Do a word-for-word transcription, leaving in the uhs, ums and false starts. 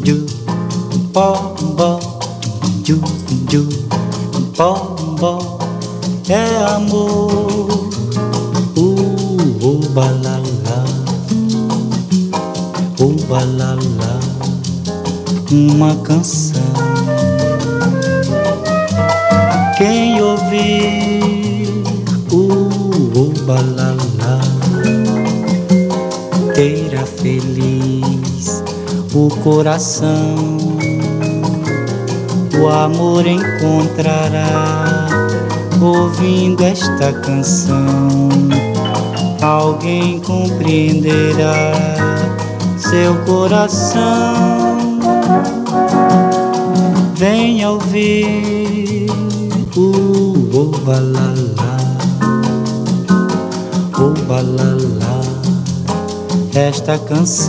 ju, pó, bó, ju, ju, pó, bó, é amor, uh, uh, balalá, uh, balalá, uma canção. Quem ouvir uh, uh, balalá terá feliz o coração, o amor encontrará ouvindo esta canção. Alguém compreenderá seu coração. Venha ouvir o oh, balalá, o oh, balalá, esta canção.